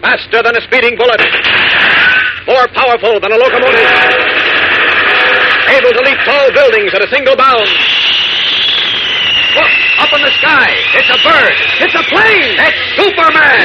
Faster than a speeding bullet. More powerful than a locomotive. Able to leap tall buildings at a single bound. Look, up in the sky. It's a bird. It's a plane. It's Superman.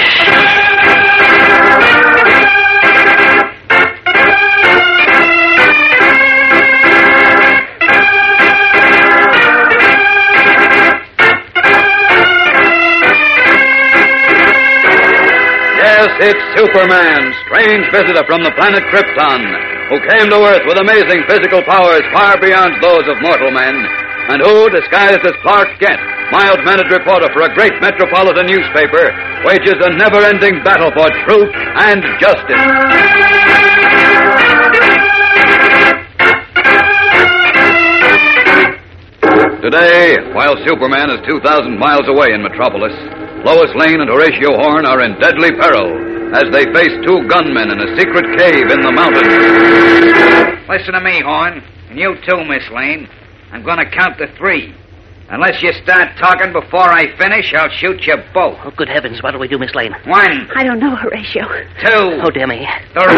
Yes, it's Superman, strange visitor from the planet Krypton, who came to Earth with amazing physical powers far beyond those of mortal men, and who, disguised as Clark Kent, mild-mannered reporter for a great metropolitan newspaper, wages a never-ending battle for truth and justice. Today, while Superman is 2,000 miles away in Metropolis, Lois Lane and Horatio Horn are in deadly peril as they face two gunmen in a secret cave in the mountains. Listen to me, Horn, and you too, Miss Lane. I'm going to count to 3. Unless you start talking before I finish, I'll shoot you both. Oh, good heavens, what do we do, Miss Lane? 1. I don't know, Horatio. 2. Oh, dear me.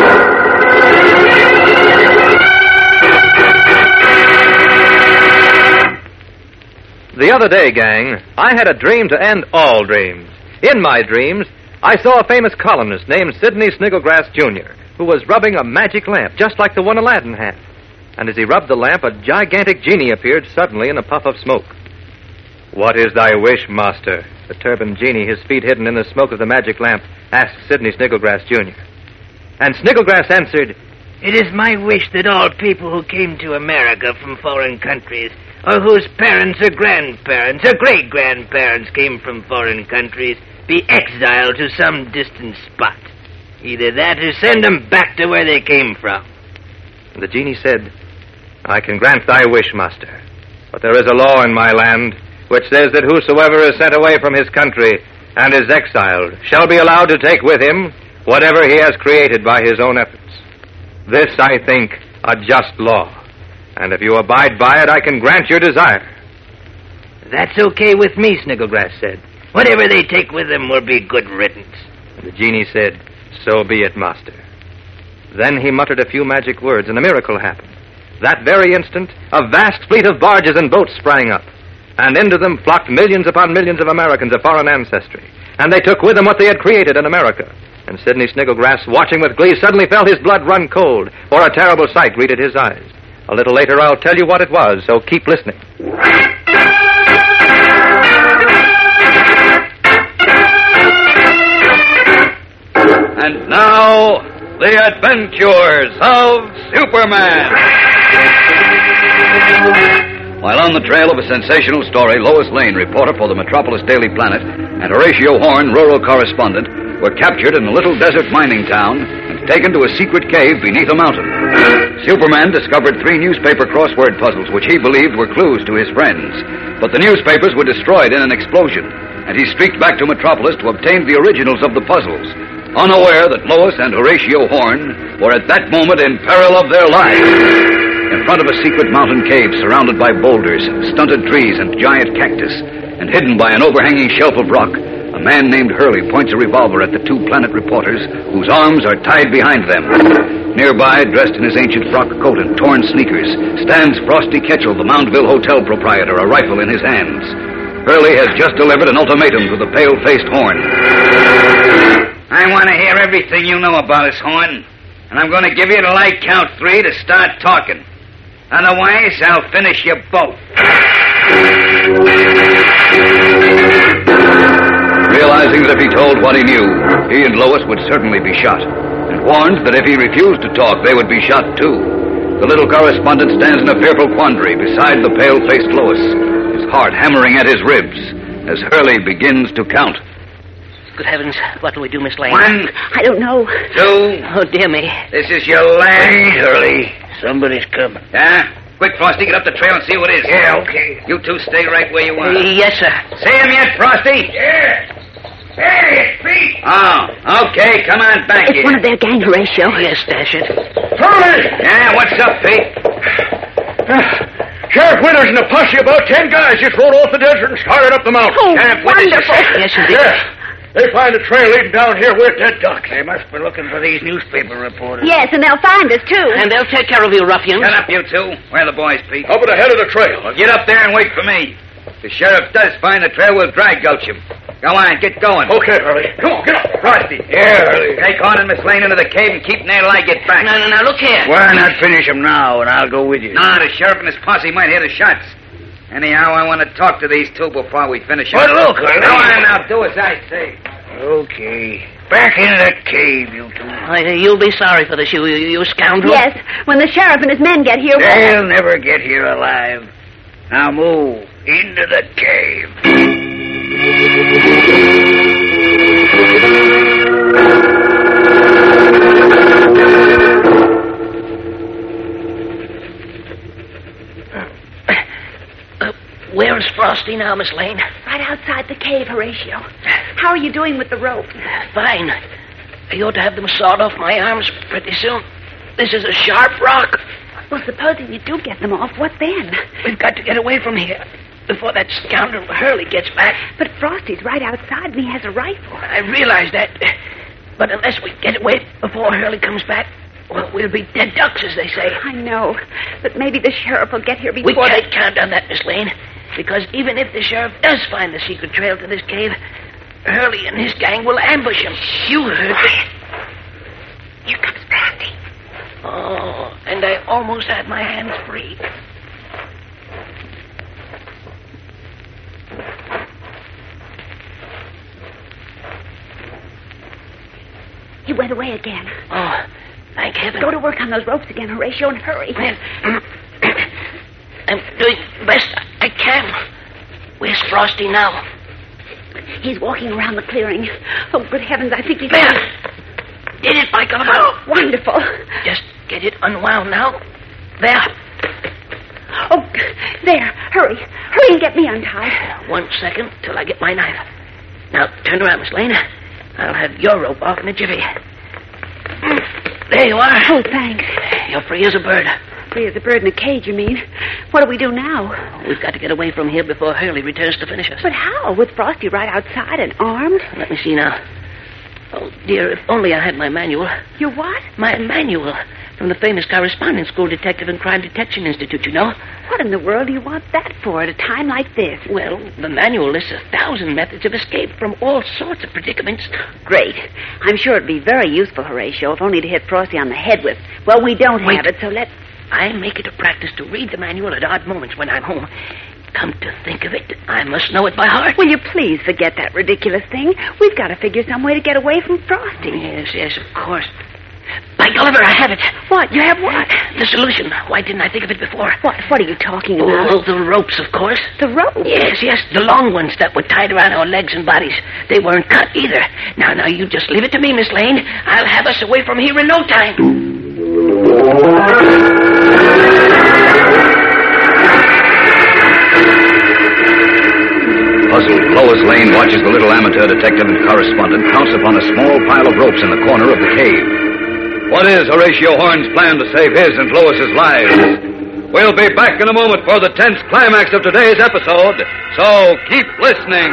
3. The other day, gang, I had a dream to end all dreams. In my dreams, I saw a famous columnist named Sidney Snigglegrass, Jr., who was rubbing a magic lamp, just like the one Aladdin had. And as he rubbed the lamp, a gigantic genie appeared suddenly in a puff of smoke. "What is thy wish, master?" the turbaned genie, his feet hidden in the smoke of the magic lamp, asked Sidney Snigglegrass, Jr. And Snigglegrass answered, "It is my wish that all people who came to America from foreign countries, or whose parents or grandparents or great-grandparents came from foreign countries, be exiled to some distant spot. Either that or send them back to where they came from." And the genie said, "I can grant thy wish, master. But there is a law in my land which says that whosoever is sent away from his country and is exiled shall be allowed to take with him whatever he has created by his own efforts. This, I think, a just law. And if you abide by it, I can grant your desire." "That's okay with me," Snigglegrass said. "Whatever they take with them will be good riddance." And the genie said, "So be it, master." Then he muttered a few magic words, and a miracle happened. That very instant, a vast fleet of barges and boats sprang up, and into them flocked millions upon millions of Americans of foreign ancestry. And they took with them what they had created in America. And Sidney Snigglegrass, watching with glee, suddenly felt his blood run cold, for a terrible sight greeted his eyes. A little later, I'll tell you what it was, so keep listening. And now, the adventures of Superman. While on the trail of a sensational story, Lois Lane, reporter for the Metropolis Daily Planet, and Horatio Horn, rural correspondent, were captured in a little desert mining town and taken to a secret cave beneath a mountain. Superman discovered 3 newspaper crossword puzzles which he believed were clues to his friends. But the newspapers were destroyed in an explosion, and he streaked back to Metropolis to obtain the originals of the puzzles, unaware that Lois and Horatio Horn were at that moment in peril of their lives. In front of a secret mountain cave surrounded by boulders, stunted trees, and giant cactus, and hidden by an overhanging shelf of rock, a man named Hurley points a revolver at the 2 Planet reporters whose arms are tied behind them. Nearby, dressed in his ancient frock coat and torn sneakers, stands Frosty Ketchel, the Moundville Hotel proprietor, a rifle in his hands. Hurley has just delivered an ultimatum to the pale-faced Horn. I want to hear everything you know about us, Horn. And I'm going to give you the light count 3 to start talking. Otherwise, I'll finish you both. Realizing that if he told what he knew, he and Lois would certainly be shot, and warned that if he refused to talk, they would be shot too. The little correspondent stands in a fearful quandary beside the pale-faced Lois, his heart hammering at his ribs as Hurley begins to count. Good heavens, what do we do, Miss Lane? 1. I don't know. 2. Oh, dear me. This is your last. Wait, Hurley. Somebody's coming. Yeah? Quick, Frosty, get up the trail and see who it is. Yeah, okay. You two stay right where you are. Yes, sir. See him yet, Frosty? Yeah. Hey, it's Pete. Oh, okay. Come on back It's here. one of their gang, Horatio. Yes, dash it. Hurley! Yeah, what's up, Pete? Sheriff Winters and a posse, about 10 guys, just rode off the desert and started up the mountain. Oh, Sheriff Winters, wonderful. Yes, indeed. Yes. They find a trail leading down here, we're dead ducks. They must be looking for these newspaper reporters. Yes, and they'll find us, too. And they'll take care of you, ruffians. Shut up, you two. Where are the boys, Pete? Up at the head of the trail. Well, get up there and wait for me. If the sheriff does find the trail, we'll drag gulch him. Go on, get going. Okay, Hurley. Come on, get up. Frosty. Yeah, Hurley. Take on and Miss Lane into the cave and keep Ned till I get back. No, look here. Why not finish him now, and I'll go with you? Nah, the sheriff and his posse might hear the shots. Anyhow, I want to talk to these two before we finish Well, up. look, Hurley. Go on now, do as I say. Okay. Back into that cave, you two. You'll be sorry for this, you scoundrel. Yes, when the sheriff and his men get here... They'll never get here alive. Now move into the cave. Where's Frosty now, Miss Lane? Right outside the cave, Horatio. How are you doing with the rope? Fine. I ought to have them sawed off my arms pretty soon. This is a sharp rock. Well, supposing you do get them off, what then? We've got to get away from here before that scoundrel Hurley gets back. But Frosty's right outside and he has a rifle. I realize that. But unless we get away before Hurley comes back, well, we'll be dead ducks, as they say. I know, but maybe the sheriff will get here before... We can't count on that, Miss Lane, because even if the sheriff does find the secret trail to this cave, Hurley and his gang will ambush him. You heard it. Here comes Frosty. Oh, and I almost had my hands free. He went away again. Oh, thank heaven. Go to work on those ropes again, Horatio, and hurry. Well, I'm doing the best I can. Where's Frosty now? He's walking around the clearing. Oh, good heavens, I think he's... There! Did it, Michael? Wonderful. Just get it unwound now. There. Oh, there. Hurry. Hurry and get me untied. 1 second till I get my knife. Now, turn around, Miss Lane. I'll have your rope off in a jiffy. There you are. Oh, thanks. You're free as a bird. Free as a bird in a cage, you mean? What do we do now? We've got to get away from here before Hurley returns to finish us. But how? With Frosty right outside and armed? Let me see now. Oh, dear, if only I had my manual. Your what? My manual from the famous Correspondence School Detective and Crime Detection Institute, you know. What in the world do you want that for at a time like this? Well, the manual lists 1,000 methods of escape from all sorts of predicaments. Great. I'm sure it'd be very useful, Horatio, if only to hit Frosty on the head with. Well, we don't have it, so let's... I make it a practice to read the manual at odd moments when I'm home. Come to think of it, I must know it by heart. Will you please forget that ridiculous thing? We've got to figure some way to get away from Frosty. Yes, of course. By Gulliver, I have it. What? You have what? The solution. Why didn't I think of it before? What are you talking about? Oh, the ropes, of course. The ropes? Yes, the long ones that were tied around our legs and bodies. They weren't cut either. Now, you just leave it to me, Miss Lane. I'll have us away from here in no time. Puzzled, Lois Lane watches the little amateur detective and correspondent pounce upon a small pile of ropes in the corner of the cave. What is Horatio Horn's plan to save his and Lois's lives? We'll be back in a moment for the tense climax of today's episode, so keep listening.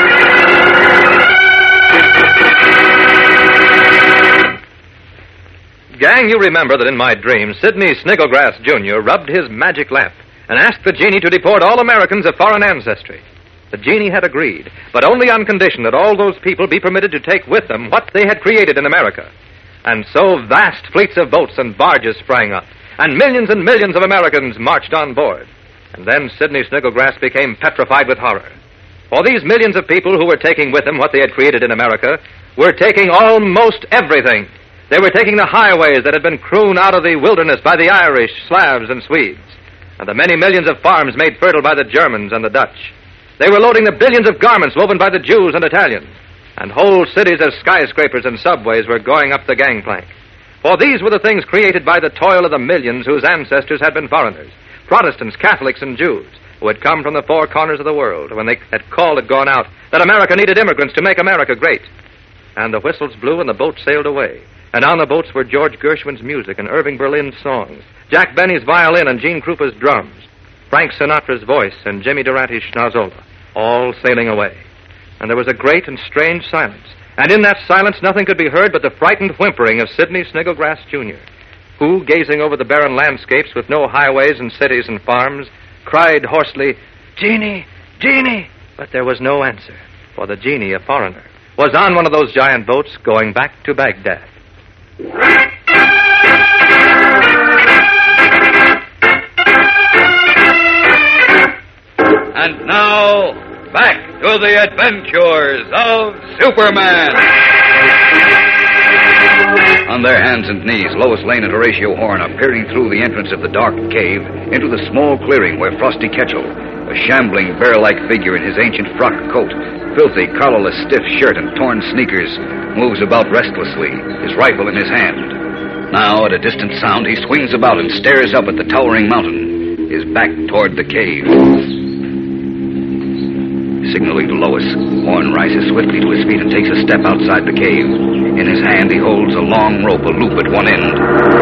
Gang, you remember that in my dream, Sidney Snigglegrass Jr. rubbed his magic lamp and asked the genie to deport all Americans of foreign ancestry. The genie had agreed, but only on condition that all those people be permitted to take with them what they had created in America. And so vast fleets of boats and barges sprang up, and millions of Americans marched on board. And then Sidney Snigglegrass became petrified with horror. For these millions of people who were taking with them what they had created in America were taking almost everything. They were taking the highways that had been hewn out of the wilderness by the Irish, Slavs, and Swedes, and the many millions of farms made fertile by the Germans and the Dutch. They were loading the billions of garments woven by the Jews and Italians, and whole cities of skyscrapers and subways were going up the gangplank. For these were the things created by the toil of the millions whose ancestors had been foreigners, Protestants, Catholics, and Jews, who had come from the four corners of the world when they had called it gone out that America needed immigrants to make America great. And the whistles blew and the boat sailed away. And on the boats were George Gershwin's music and Irving Berlin's songs, Jack Benny's violin and Gene Krupa's drums, Frank Sinatra's voice and Jimmy Durante's schnozola, all sailing away. And there was a great and strange silence And in that silence, nothing could be heard but the frightened whimpering of Sidney Snigglegrass, Jr., who, gazing over the barren landscapes with no highways and cities and farms, cried hoarsely, "Genie! Genie!" But there was no answer, for the genie, a foreigner, was on one of those giant boats going back to Baghdad. And now, back to the adventures of Superman. On their hands and knees, Lois Lane and Horatio Horn are peering through the entrance of the dark cave into the small clearing where Frosty Ketchel, a shambling, bear-like figure in his ancient frock coat, filthy, collarless, stiff shirt, and torn sneakers, moves about restlessly, his rifle in his hand. Now, at a distant sound, he swings about and stares up at the towering mountain, his back toward the cave. Signaling to Lois, Horn rises swiftly to his feet and takes a step outside the cave. In his hand, he holds a long rope, a loop at one end.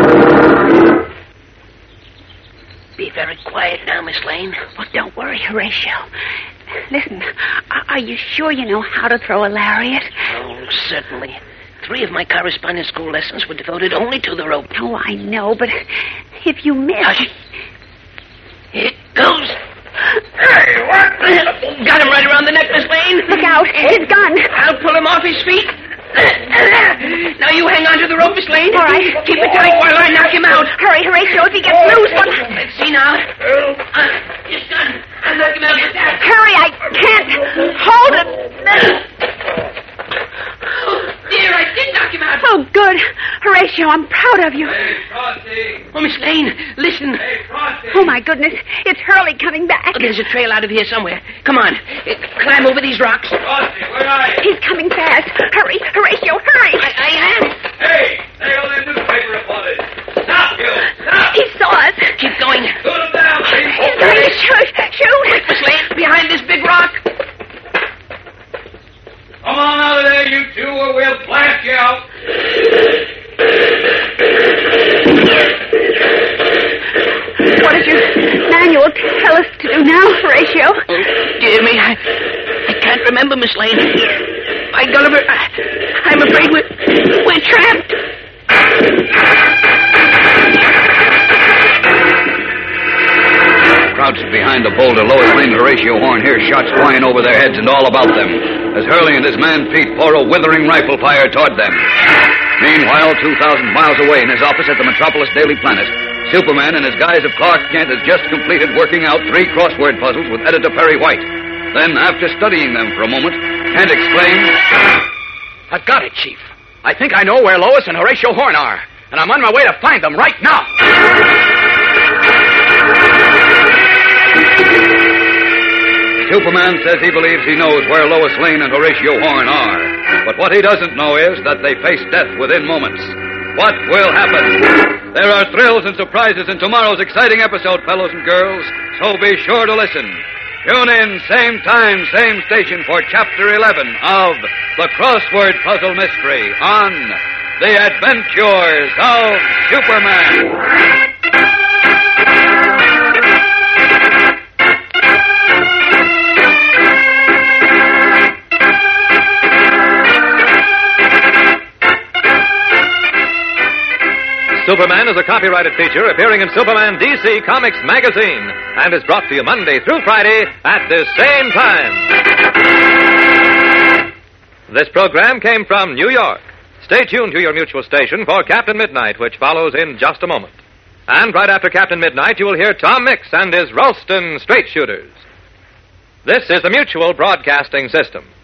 Be very quiet now, Miss Lane. Well, don't worry, Horatio. Listen, are you sure you know how to throw a lariat? Oh, certainly. 3 of my correspondence school lessons were devoted only to the rope. Oh, I know, but if you miss... Hush. It goes. Hey, what? Got him right around the neck, Miss Lane. Look out, his gun. I'll pull him off his feet. Now you hang on to the rope, Miss Lane. All right. Keep it tight while I knock him out. Hurry, Horatio, if he gets loose. What? Let's see now. His gun. I'll knock him out with that. Hurry, I can't. Hold it. Oh, dear, I did knock him out. Oh, good. Horatio, I'm proud of you. Hey, Frosty! Oh, Miss Lane, listen. Hey, Frosty! Oh, my goodness. It's Hurley coming back. Oh, there's a trail out of here somewhere. Come on. Climb over these rocks. Frosty, where are you? He's coming fast. Hurry, Horatio, hurry. I am. Hey, there go them newspaper reporters. Stop, you! Stop! He saw us. Keep going. Shoot them down, please. He's going to shoot. Quick, Miss Lane, behind this big rock. Come on out of there, you two, or we'll blast you out. What does your manual tell us to do now, Horatio? Oh, dear me, I can't remember, Miss Lane. My Gulliver, I'm afraid we're trapped. Crouched behind the boulder, Lois Lane and Horatio Horn hear shots flying over their heads and all about them, as Hurley and his man Pete pour a withering rifle fire toward them. Meanwhile, 2,000 miles away in his office at the Metropolis Daily Planet, Superman, in his guise of Clark Kent, has just completed working out 3 crossword puzzles with editor Perry White. Then, after studying them for a moment, Kent exclaimed, I've got it, Chief. I think I know where Lois and Horatio Horn are, and I'm on my way to find them right now. Superman says he believes he knows where Lois Lane and Horatio Horn are. But what he doesn't know is that they face death within moments. What will happen? There are thrills and surprises in tomorrow's exciting episode, fellows and girls, so be sure to listen. Tune in, same time, same station for Chapter 11 of The Crossword Puzzle Mystery on The Adventures of Superman. Superman is a copyrighted feature appearing in Superman DC Comics magazine and is brought to you Monday through Friday at this same time. This program came from New York. Stay tuned to your mutual station for Captain Midnight, which follows in just a moment. And right after Captain Midnight, you will hear Tom Mix and his Ralston Straight Shooters. This is the Mutual Broadcasting System.